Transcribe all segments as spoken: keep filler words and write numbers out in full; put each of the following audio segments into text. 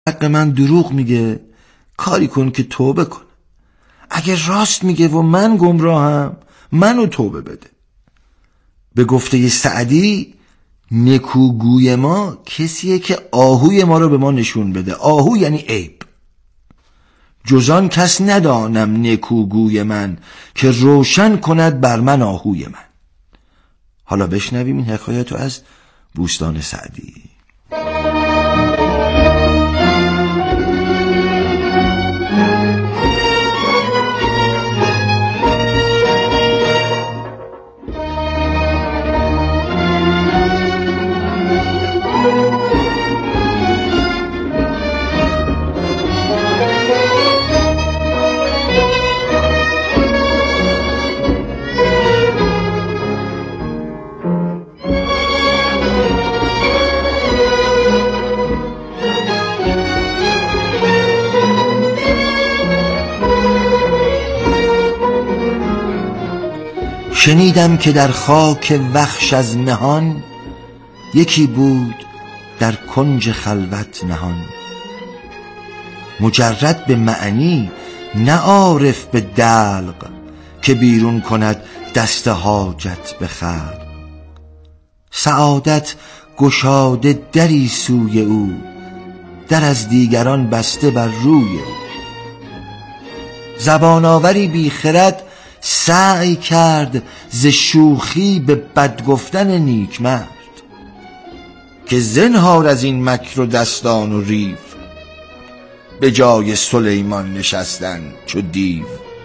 حق من دروغ میگه کاری کن که توبه کن. اگه راست میگه و من گمراهم منو توبه بده. به گفته سعدی نکوگوی ما کسیه که آهوی ما رو به ما نشون بده. آهو یعنی عیب. جزان کس ندانم نکوگوی من که روشن کند بر من آهوی من. حالا بشنویم این حکایت رو از بوستان سعدی. شنیدم که در خاک وخش از نهان یکی بود در کنج خلوت نهان. مجرد به معنی نه عارف به دلق که بیرون کند دست حاجت به خلق. سعادت گشاده دری سوی او در از دیگران بسته بر روی او. زبان آوری بی خرد سعی کرد ز شوخی به بد گفتن نیک مرد که زنهار از این مکر و دستان و ریو به جای سلیمان نشستن چو دیو.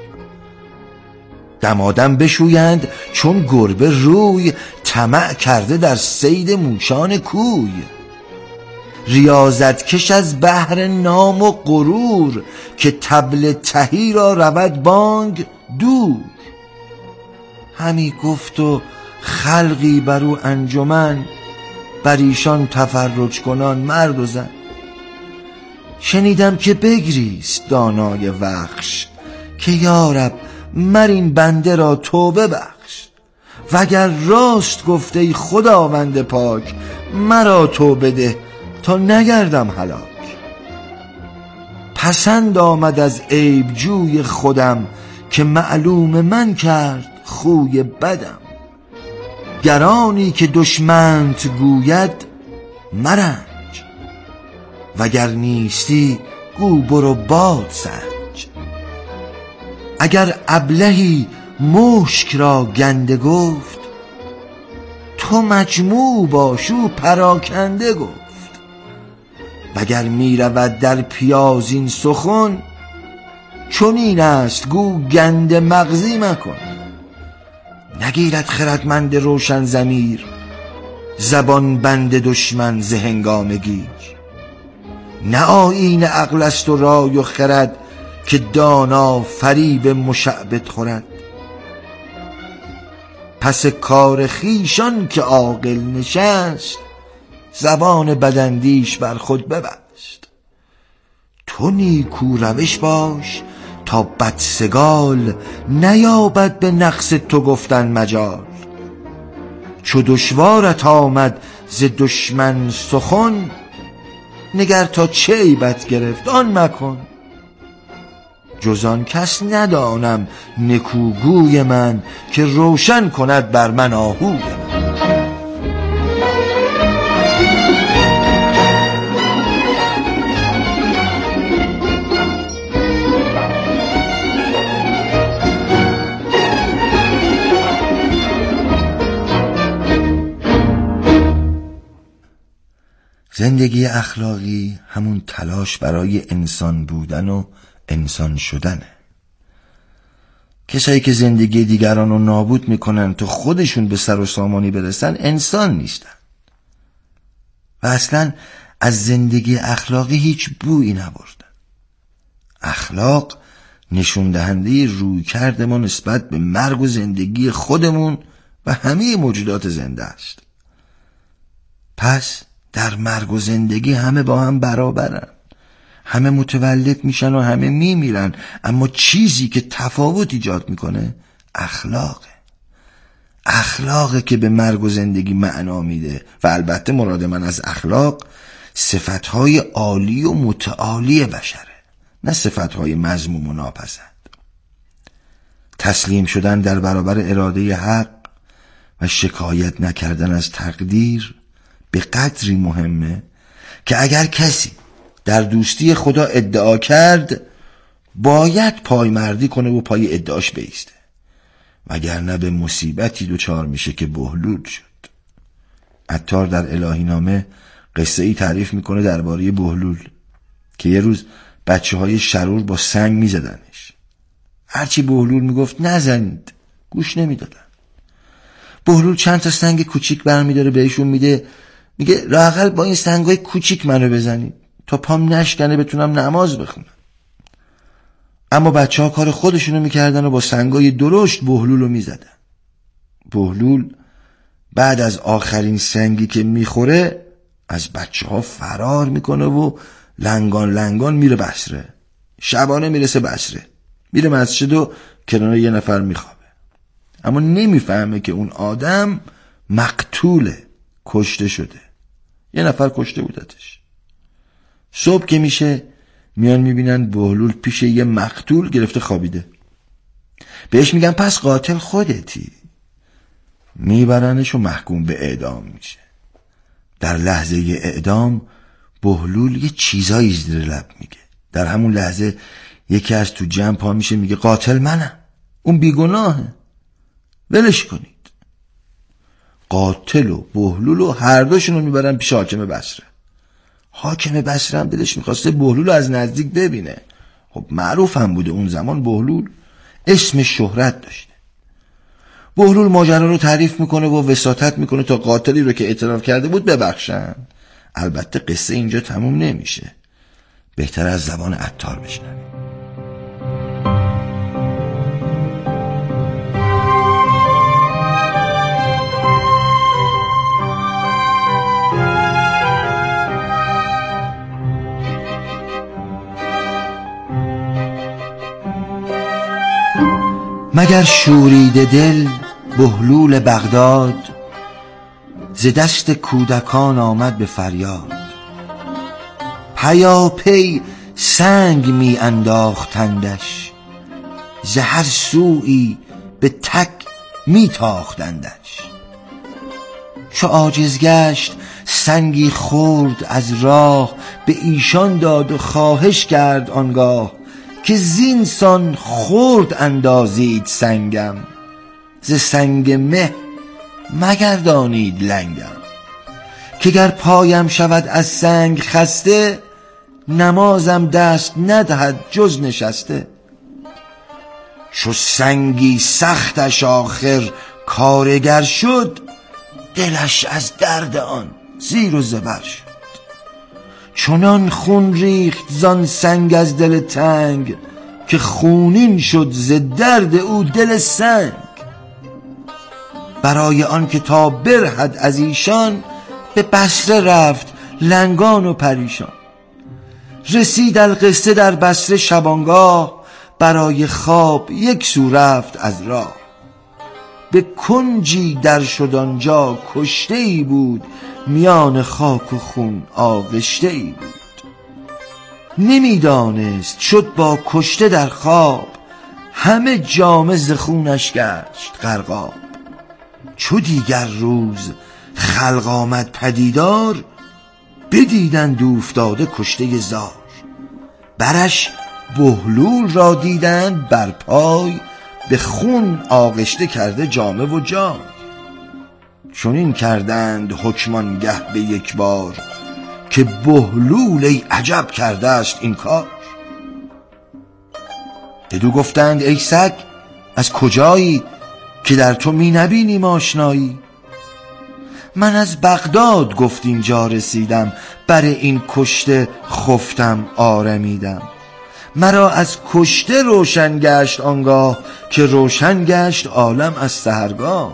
دمادم بشویند چون گربه روی طمع کرده در صید موشان کوی. ریاضت کش از بحر نام و غرور که طبل تهی را رود بانگ دور. همی گفت و خلقی بر او انجمن بر ایشان تفرج کنان مرد و زن. شنیدم که بگریست دانای وخش که یارب مر این بنده را توبه بخش. وگر راست گفته ای خداوند پاک مرا توبه ده تا نگردم هلاک. پسند آمد از عیب جوی خودم که معلوم من کرد خوی بدم. گرانی که دشمنت گوید مرنج وگر نیستی گو برو باد سنج. اگر ابلهی مشک را گنده گفت تو مجموع باشو پراکنده گفت. وگر می رود در پیاز این سخن چون این است گو گند مغزی مکن. نگیرد خردمند روشن ضمیر زبان بند دشمن ز هنگام گیر. نه آیین عقل است و رای و خرد که دانا فریب مشعبد خورد. پس کار خویشان که عاقل نشست زبان بداندیش بر خود ببست. تو نیکو روش باش تا بدسگال نیابد به نقص تو گفتن مجال. چو دشوارت آمد ز دشمن سخن نگر تا چه عیبت گرفت آن مکن. جز آن کس ندانم نکوگوی من که روشن کند بر من آهوی من. زندگی اخلاقی همون تلاش برای انسان بودن و انسان شدنه. کسایی که زندگی دیگران رو نابود میکنن تا خودشون به سر و سامانی برسن انسان نیستن و اصلا از زندگی اخلاقی هیچ بویی نبردن. اخلاق نشون دهنده رویکرد ما نسبت به مرگ و زندگی خودمون و همه موجودات زنده است. پس در مرگ و زندگی همه با هم برابرن، همه متولد میشن و همه میمیرن، اما چیزی که تفاوت ایجاد میکنه اخلاقه. اخلاقه که به مرگ و زندگی معنا میده و البته مراد من از اخلاق صفتهای عالی و متعالی بشره، نه صفتهای مذموم و ناپسند. تسلیم شدن در برابر اراده حق و شکایت نکردن از تقدیر به قدری مهمه که اگر کسی در دوستی خدا ادعا کرد باید پایمردی کنه و پای ادعاش بیسته، وگرنه به مصیبتی دچار میشه که بهلول شد. عطار در الهی نامه قصه ای تعریف میکنه درباره بهلول که یه روز بچه های شرور با سنگ میزدنش. هرچی بهلول میگفت نزنید گوش نمیدادن. بهلول چند تا سنگ کوچیک برمیداره بهشون میده، میگه لااقل با این سنگای کوچیک منو بزنید تا پام نشکنه بتونم نماز بخونم. اما بچه ها کار خودشونو میکردن و با سنگای درشت بهلول رو میزدن. بهلول بعد از آخرین سنگی که میخوره از بچه ها فرار میکنه و لنگان لنگان میره بصره. شبانه میرسه بصره، میره مسجد و کنار یه نفر میخوابه، اما نمیفهمه که اون آدم مقتوله، کشته شده. یه نفر کشته بودتش. صبح که میشه میان میبینن بهلول پیش یه مقتول گرفته خوابیده. بهش میگن پس قاتل خودتی. میبرنش و محکوم به اعدام میشه. در لحظه اعدام بهلول یه چیزایی زیر لب میگه. در همون لحظه یکی از تو جمع پا میشه میگه قاتل منم، اون بیگناهه، ولش کنید. قاتل و بهلول و هر دوشونو میبرن پیش حاکم بصره. حاکم بصره هم دلش میخواسته بهلول از نزدیک ببینه. خب معروف هم بوده اون زمان بهلول اسم شهرت داشته. بهلول ماجرا رو تعریف میکنه و وساطت میکنه تا قاتلی رو که اعتراف کرده بود ببخشن. البته قصه اینجا تموم نمیشه، بهتر از زبان عطار بشنویم. مگر شوریده دل بهلول بغداد، ز دست کودکان آمد به فریاد. پیاپی سنگ می انداختندش، ز هر سویی به تک می تاختندش. چو عاجز گشت سنگی خورد از راه، به ایشان داد و خواهش کرد آنگاه که زینسان خورد اندازید سنگم، ز سنگ مه مگردانید لنگم. که گر پایم شود از سنگ خسته، نمازم دست ندهد جز نشسته. چو سنگی سختش آخر کارگر شد، دلش از درد آن زیر و زبر شد. چنان خون ریخت زان سنگ از دل تنگ، که خونین شد ز درد او دل سنگ. برای آن که تا برهد از ایشان، به بصره رفت لنگان و پریشان. رسید القصه در بصره شبانگاه، برای خواب یک سو رفت از راه. به کنجی در شد آنجا کشته ای بود، میان خاک و خون آغشته ای بود. نمیدانست شد با کشته در خواب، همه جامه ز خونش گشت غرقاب. چو دیگر روز خلق آمد پدیدار، بدیدند اوفتاده کشته زار. برش بهلول را دیدند بر پای، به خون آغشته کرده جامه و جای. چنین کردند حکمانگه به یک بار، که بهلول ای عجب کرده است این کار. بدو گفتند ای سگ از کجایی، که در تو می نبینیم آشنایی. من از بغداد گفت اینجا رسیدم، بر این کشته خفتم آرمیدم. مرا از کشته روشن گشت آنگاه، که روشن گشت عالم از سحرگاه.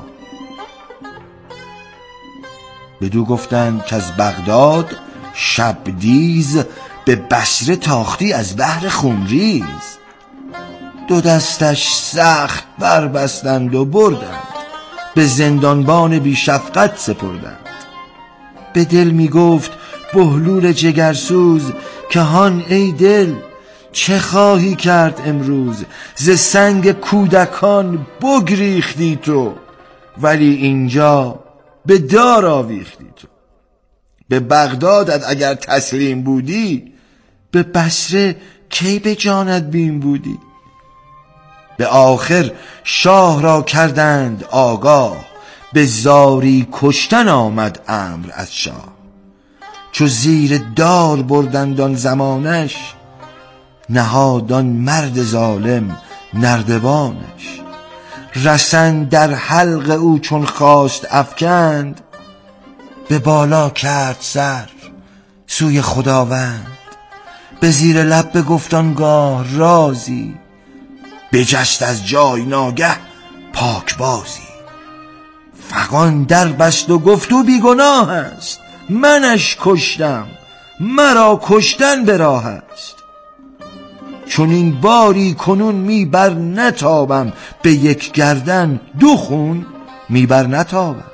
بدو گفتند که از بغداد شبدیز، به بصره تاختی از بحر خونریز. دو دستش سخت بربستند و بردند، به زندانبان بی شفقت سپردند. به دل می گفت بهلول جگرسوز که هان ای دل چه خواهی کرد امروز؟ ز سنگ کودکان بگریختی تو، ولی اینجا به دار آویختی تو. به بغدادت اگر تسلیم بودی، به بصره کی به جانت بیم بودی؟ به آخر شاه را کردند آگاه، به زاری کشتن آمد امر از شاه. چو زیر دار بردند آن زمانش، نهادان مرد ظالم نردبانش. رسن در حلق او چون خواست افکند، به بالا کرد سر سوی خداوند. به زیر لب بگفت آنگاه رازی، بجست از جای ناگه پاکبازی. فغان در بست و گفت او بیگناه است، منش کشتم مرا کشتن به راه است. چون این باری کنون می بر نتابم، به یک گردن دو خون می بر نتابم.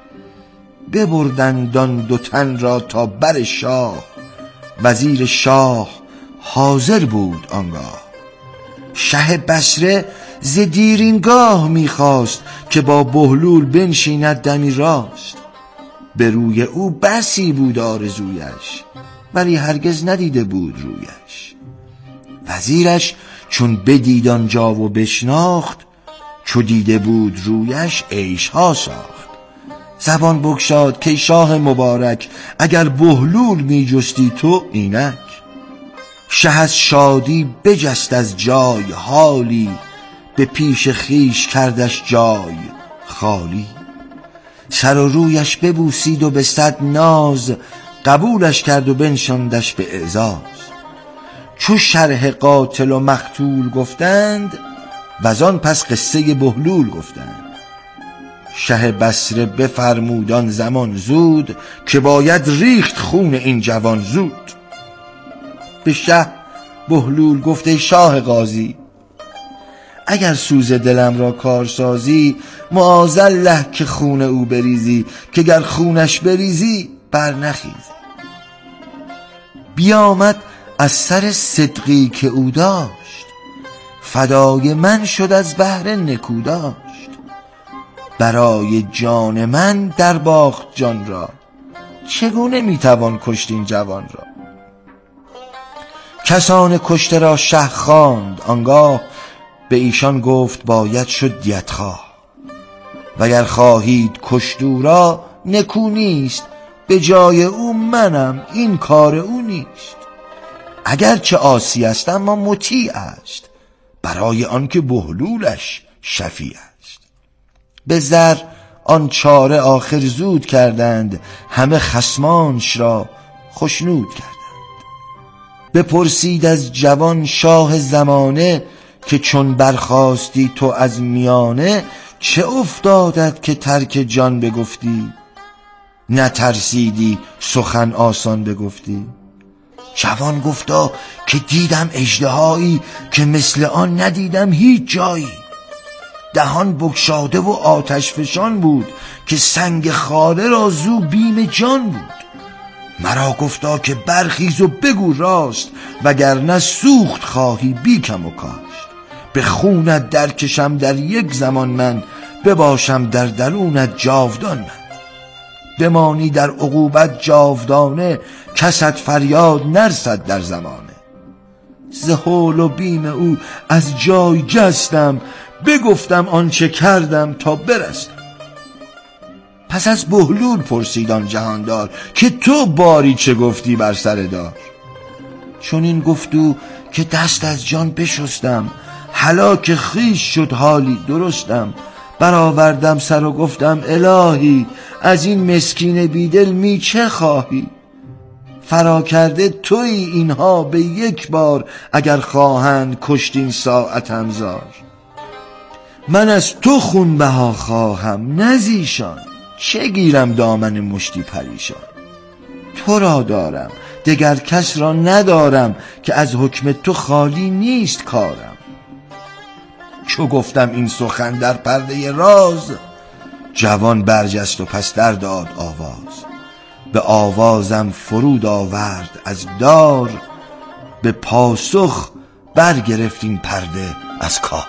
ببردند آن دو تن را تا بر شاه، وزیر شاه حاضر بود آنگاه. شه بصره ز دیرینگاه میخواست، که با بهلول بنشیند دمی راست. به روی او بسی بود آرزویش، ولی هرگز ندیده بود رویش. وزیرش چون بدید آنجا و بشناخت، چو دیده بود رویش عیش ها ساخت. زبان بگشاد که شاه مبارک، اگر بهلول می جستی تو اینک. شه از شادی بجست از جای حالی، به پیش خیش کردش جای خالی. سر و رویش ببوسید و به صد ناز، قبولش کرد و بنشاندش به اعزاز. چو شرح قاتل و مقتول گفتند، وزان پس قصه بهلول گفتند. شه بصره بفرمود آن زمان زود، که باید ریخت خون این جوان زود. به شه بهلول گفت ای شاه غازی، اگر سوز دلم را کارسازی، معاذالله که خون او بریزی، که گر خونش بریزی بر نخیزی. بیامد از سر صدقی که او داشت، فدای من شد از بهر نکو داشت. برای جان من در باخت جان را، چگونه میتوان کشت این جوان را؟ کسان کشته را شه خواند آنگاه، به ایشان گفت باید شد دیت خواه. وگر خواهید کشت او را نکو نیست، به جای او منم این کار او نیست. اگرچه عاصی است اما مطیع است، برای آنکه بهلولش شفیع است. به زر آن چاره آخر زود کردند، همه خصمانش را خشنود کردند. بپرسید از جوان شاه زمانه، که چون برخاستی تو از میانه، چه افتادت که ترک جان بگفتی؟ نترسیدی سخن آسان بگفتی؟ جوان گفتا که دیدم اژدهایی، که مثل آن ندیدم هیچ جایی. دهان بگشاده و آتش فشان بود، که سنگ خاره را زو بیم جان بود. مرا گفتا که برخیز و بگو راست، وگرنه سوخت خواهی بی کم و کاست. به خونت درکشم در یک زمان من، بباشم در درونت جاودان من. بمانی در عقوبت جاودانه، کست فریاد نرسد در زمانه. ز هول و بیم او از جای جستم، بگفتم آنچه کردم تا برستم. پس از بهلول پرسید آن جهاندار، که تو باری چه گفتی بر سر دار؟ چون این گفتو که دست از جان بشستم، هلاک خویش شد حالی درستم. برآوردم سر و گفتم الهی، از این مسکین بیدل می چه خواهی؟ فرا کرده تویی اینها به یک بار، اگر خواهند کشتین ساعتم زار. من از تو خون بها خواهم نزیشان، چه گیرم دامن مشتی پریشان. تو را دارم دگر کس را ندارم، که از حکم تو خالی نیست کارم. چو گفتم این سخن در پرده راز، جوان برجست و پس در داد آواز. به آوازم فرود آورد از دار، به پاسخ برگرفت این پرده از کار.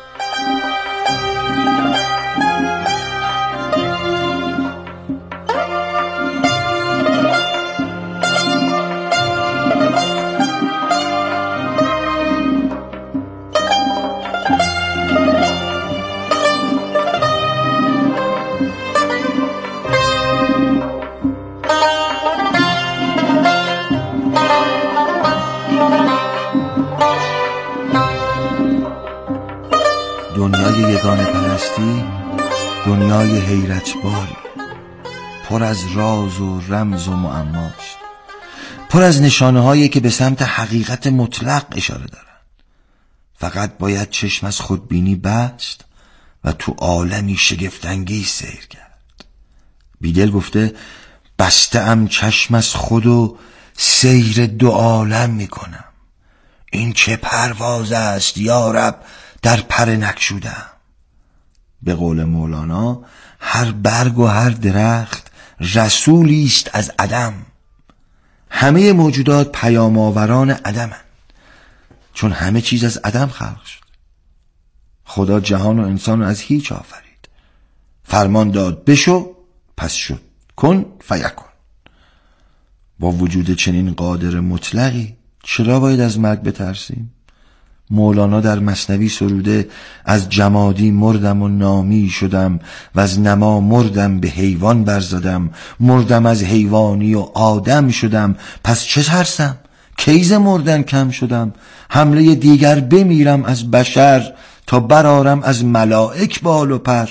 دنیای یگانه پرستی دنیای حیرت باری، پر از راز و رمز و معماست، پر از نشانه هایی که به سمت حقیقت مطلق اشاره دارند. فقط باید چشم از خودبینی بست و تو عالمی شگفت‌انگیز سیر کرد. بیدل گفته بسته ام چشم از خود و سیر دو عالم میکنم، این چه پرواز است یارب در پر نکشودم. به قول مولانا هر برگ و هر درخت رسولی است از عدم. همه موجودات پیام آوران عدمند، چون همه چیز از عدم خلق شد. خدا جهان و انسان رو از هیچ آفرید، فرمان داد بشو پس شد، کن فیکن. با وجود چنین قادر مطلقی چرا باید از مرگ بترسیم؟ مولانا در مثنوی سروده از جمادی مردم و نامی شدم، و از نما مردم به حیوان برزدم، مردم از حیوانی و آدم شدم، پس چه ترسم کیز مردن کم شدم. حمله دیگر بمیرم از بشر، تا برارم از ملائک بال و پر.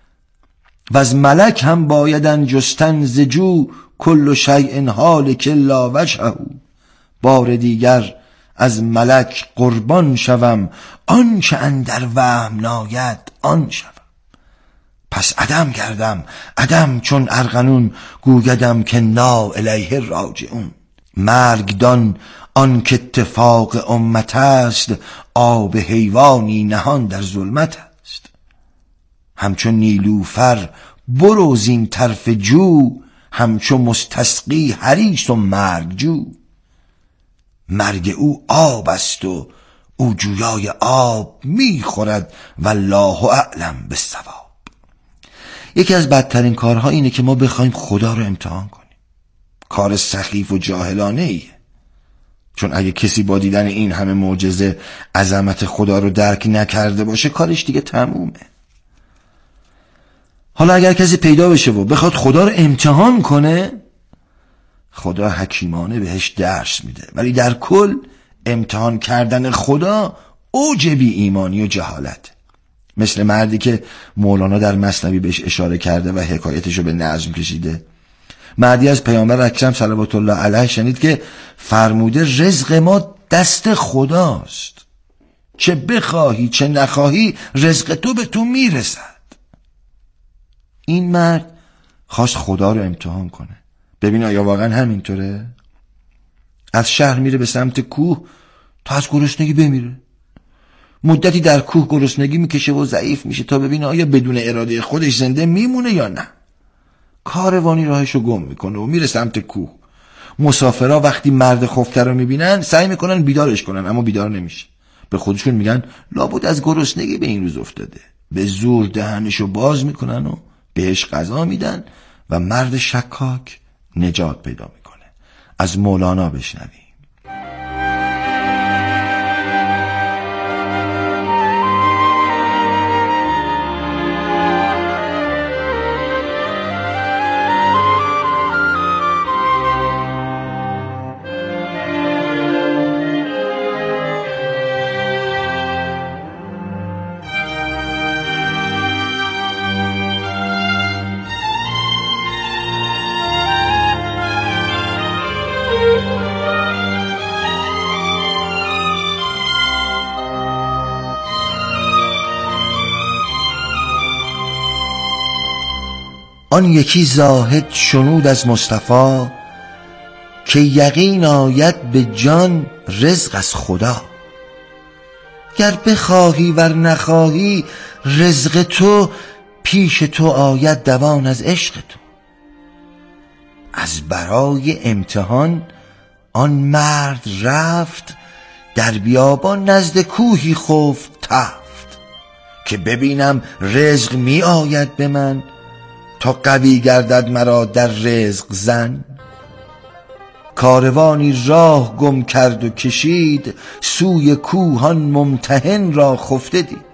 و از ملک هم بایدن جستن ز جو، کل شیء هالک الا وجهه. بار دیگر از ملک قربان شوم، آن چه اندر وهم ناید آن شوم. پس عدم گردم عدم چون ارغنون، گویدم که نا الیه راجعون. مرگ دان آن که اتفاق امت است، آب حیوانی نهان در ظلمت است. همچون نیلوفر برو زین طرف جو، همچون مستسقی حریص و مرگ جو. مرگ او آب است و او جویای آب میخورد، والله اعلم بالصواب. یکی از بدترین کارها اینه که ما بخوایم خدا رو امتحان کنیم. کار سخیف و جاهلانه ایه، چون اگه کسی با دیدن این همه معجزه عظمت خدا رو درک نکرده باشه، کارش دیگه تمومه. حالا اگر کسی پیدا بشه و بخواد خدا رو امتحان کنه، خدا حکیمانه بهش درس میده، ولی در کل امتحان کردن خدا اوج بی ایمانی و جهالت. مثل مردی که مولانا در مثنوی بهش اشاره کرده و حکایتشو به نظم کشیده. مردی از پیامبر اکرم صلوات الله علیه شنید که فرموده رزق ما دست خداست، چه بخواهی چه نخواهی رزق تو به تو میرسد. این مرد خواست خدا رو امتحان کنه، ببین آیا واقعا همینطوره؟ از شهر میره به سمت کوه تا از گرسنگی بمیره. مدتی در کوه گرسنگی میکشه و ضعیف میشه تا ببینه آیا بدون اراده خودش زنده میمونه یا نه. کاروانی راهشو گم میکنه و میره سمت کوه. مسافرها وقتی مرد خفته رو میبینن سعی میکنن بیدارش کنن، اما بیدار نمیشه. به خودشون میگن لابد از گرسنگی به این روز افتاده. به زور دهنشو باز میکنن و بهش غذا میدن و مرد شکاک نجات پیدا میکنه. از مولانا بشنویم. آن یکی زاهد شنود از مصطفی، که یقین آید به جان رزق از خدا. گر بخواهی ور نخواهی رزق تو، پیش تو آید دوان از عشق تو. از برای امتحان آن مرد رفت، در بیابان نزد کوهی خفت تفت، که ببینم رزق می آید به من، تا قوی گردد مرا در رزق زن. کاروانی راه گم کرد و کشید، سوی کوهان ممتحن را خفته دید.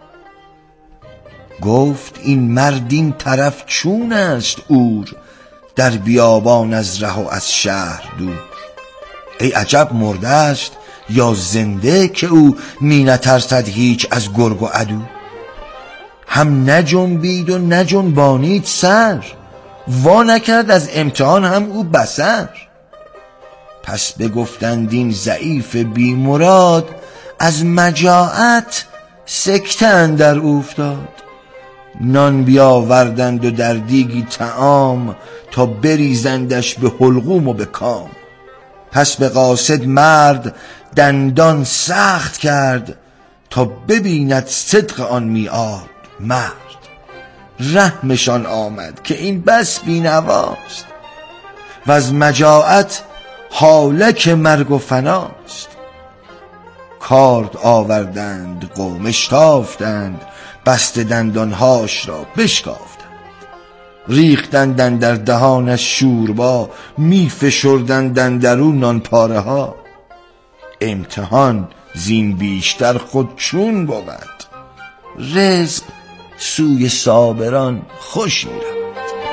گفت این مرد این طرف چون است اور، در بیابان از ره و از شهر دور. ای عجب مرده است یا زنده، که او می نترسد هیچ از گرگ و عدو. هم نجنبید و نجنبانید سر، وا نکرد از امتحان هم او بصر. پس بگفتند این ضعیف بی مراد، از مجاعت سکته اندر اوفتاد. نان بیاوردند و در دیگی طعام، تا بریزندش به حلقوم و به کام. پس به قاصد مرد دندان سخت کرد، تا ببیند صدق آن میعاد مرد. رحمشان آمد که این بس بینواست، و از مجاعت هالک مرگ و فناست. کارد آوردند قوم اشتافتند، بسته دندانهاش را بشکافتند. ریختند در دهانش شوربا، می فشردند اندرو نان پاره ها. امتحان زین بیشتر خود چون بود، رزق سوی صابران خوش می رود.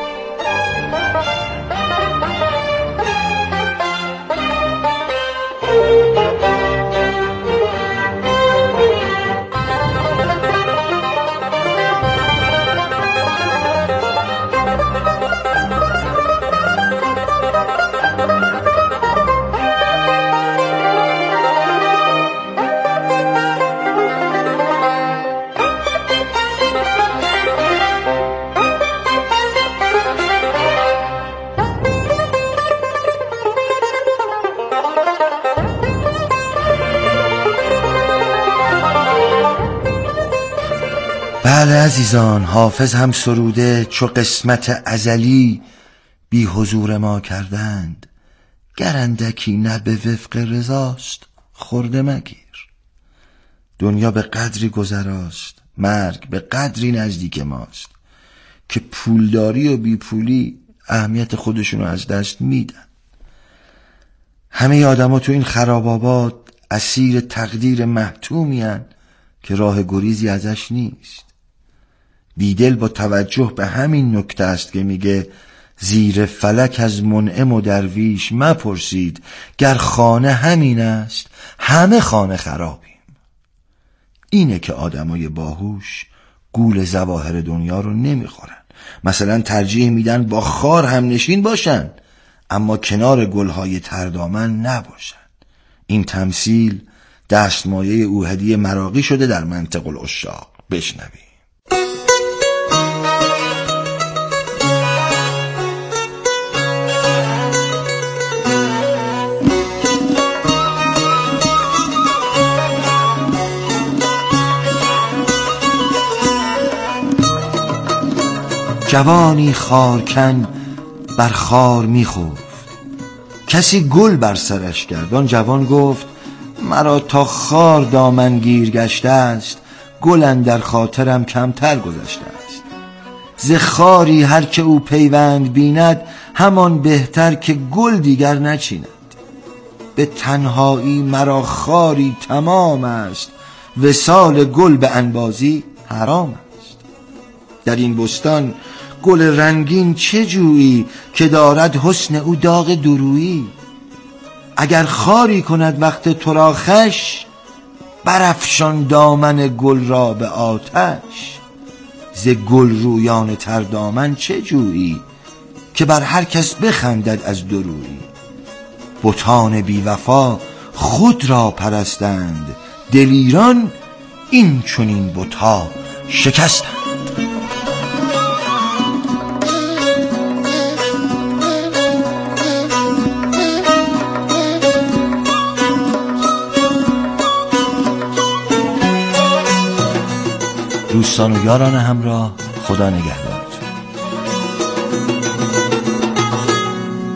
بله عزیزان، حافظ هم سروده چو قسمت ازلی بی حضور ما کردند. گرندکی نه به وفق رضاست خورده مگیر. دنیا به قدری گذراست، مرگ به قدری نزدیک ماست، که پولداری و بی پولی اهمیت خودشونو از دست میدن. همه آدم ها تو این خرابابات اسیر تقدیر محتومی هن که راه گریزی ازش نیست. بیدل با توجه به همین نکته است که میگه زیر فلک از منعم و درویش مپرسید، گر خانه همین است همه خانه خرابیم. اینه که آدمای باهوش گول ظواهر دنیا رو نمیخورن. مثلا ترجیح میدن با خار هم نشین باشن، اما کنار گلهای تردامن نباشن. این تمثیل دستمایه اوحدی مراغی شده در منطق العشاق. بشنویم. جوانی خارکن بر خار میخفت، کسی گل بر سرش کرد. آن جوان گفت مرا تا خار دامن گیر گشته است، گل اندر خاطرم کمتر گذشته است. ز خاری هر که او پیوند بیند، همان بهتر که گل دیگر نچیند. به تنهایی مرا خاری تمام است، وصال گل به انبازی حرام است. در این بستان گل رنگین چه جویی، که دارد حسن او داغ دورویی. اگر خاری کند وقت تو را خوش، برافشان دامن گل را به آتش. ز گل رویان تر دامن چه جویی، که بر هر کس بخندد از دورویی. بتان بی وفا خود را پرستند، دلیران این چنین بتا شکستند. دوستان و یاران همراه، خدا نگهدارتون.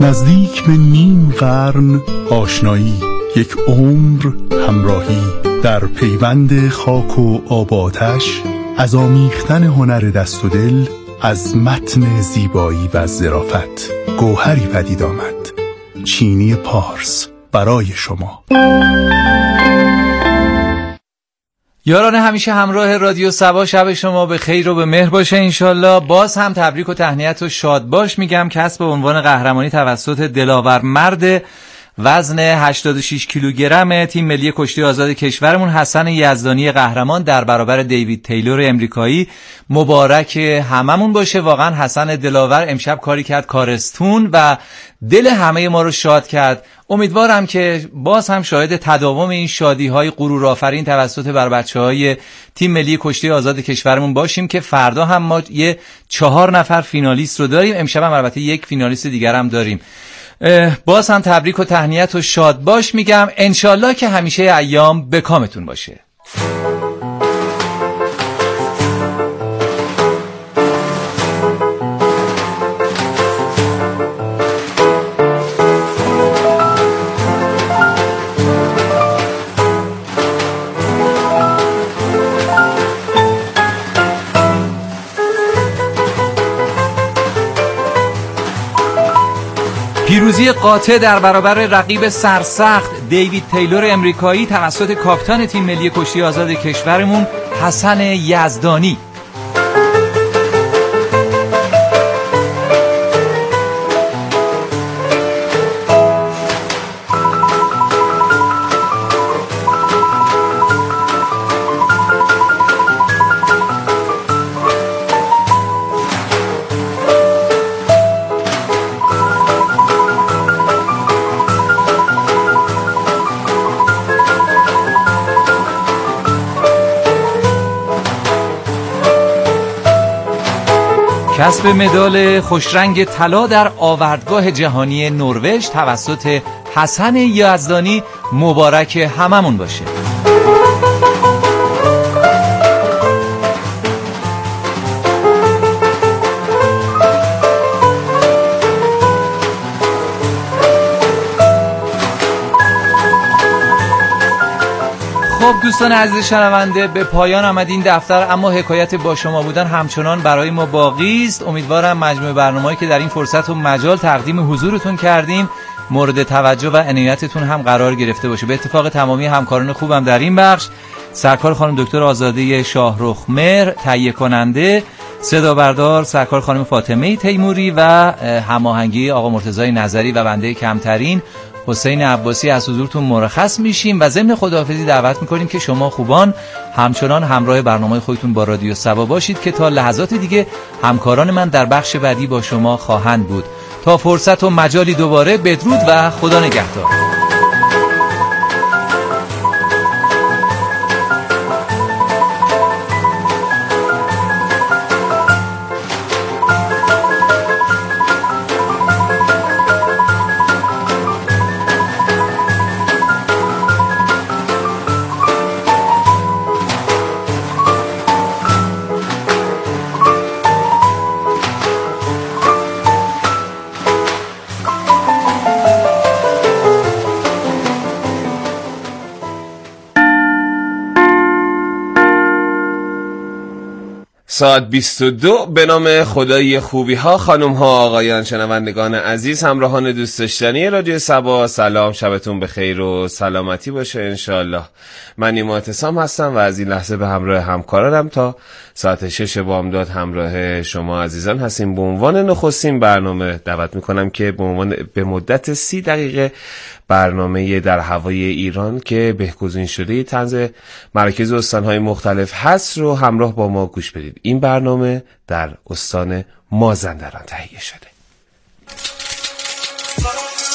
نزدیک به نیم قرن آشنایی، یک عمر همراهی، در پیوند خاک و آب و آتش، از آمیختن هنر دست و دل، از متن زیبایی و ظرافت گوهری پدید آمد. چینی پارس برای شما. یاران همیشه همراه رادیو صبا، شب شما به خیر و به مهر باشه انشالله. باز هم تبریک و تهنیت و شاد باش میگم. کسب عنوان قهرمانی توسط دلاور مرد وزن هشتاد و شش کیلوگرم تیم ملی کشتی آزاد کشورمون حسن یزدانی قهرمان در برابر دیوید تیلور امریکایی. مبارک هممون باشه. واقعا حسن دلاور امشب کاری کرد کارستون و دل همه ما رو شاد کرد. امیدوارم که باز هم شاهد تداوم این شادی‌های غرورآفرین توسط بر بچه‌های تیم ملی کشتی آزاد کشورمون باشیم که فردا هم ما یه چهار نفر فینالیست رو داریم. امشب هم البته یک فینالیست دیگر هم داریم. باز هم تبریک و تهنیت و شاد باش میگم. انشالله که همیشه ایام به کامتون باشه. پیروزی قاطع در برابر رقیب سرسخت دیوید تیلور امریکایی توسط کاپیتان تیم ملی کشتی آزاد کشورمون حسن یزدانی. کسب مدال خوشرنگ طلا در آوردگاه جهانی نروژ توسط حسن یزدانی. مبارک هممون باشه. خب دوستان عزیز شنونده، به پایان آمد این دفتر، اما حکایت با شما بودن همچنان برای ما باقی است. امیدوارم مجموع برنامه‌ای که در این فرصت و مجال تقدیم حضورتون کردیم مورد توجه و عنایتتون هم قرار گرفته باشه. به اتفاق تمامی همکاران خوبم در این بخش، سرکار خانم دکتر آزاده شاهرخ مهر تهیه کننده، صدا بردار سرکار خانم فاطمه تیموری و هماهنگی آقا مرتضی نظری و بنده کمترین حسین عباسی از حضورتون مرخص میشیم و ضمن خداحافظی دعوت میکنیم که شما خوبان همچنان همراه برنامه خودتون با رادیو صبا باشید که تا لحظات دیگه همکاران من در بخش بعدی با شما خواهند بود. تا فرصت و مجالی دوباره، بدرود و خدا نگهدار. ساعت بیست و دو به نام خدای خوبی ها. خانم ها، آقایان، شنوندگان عزیز، همراهان دوست داشتنی رادیو صبا، سلام، شبتون بخیر و سلامتی باشه انشالله. من نیما اعتصام هستم و از این لحظه به همراه همکارانم تا ساعت شش بامداد همراه شما عزیزان هستیم. به عنوان نخستین برنامه دعوت میکنم که به عنوان به مدت سی دقیقه برنامه در هوای ایران که بهگزین شده طنز مراکز استانهای مختلف هست رو همراه با ما گوش بدید. این برنامه در استان مازندران تهیه شده.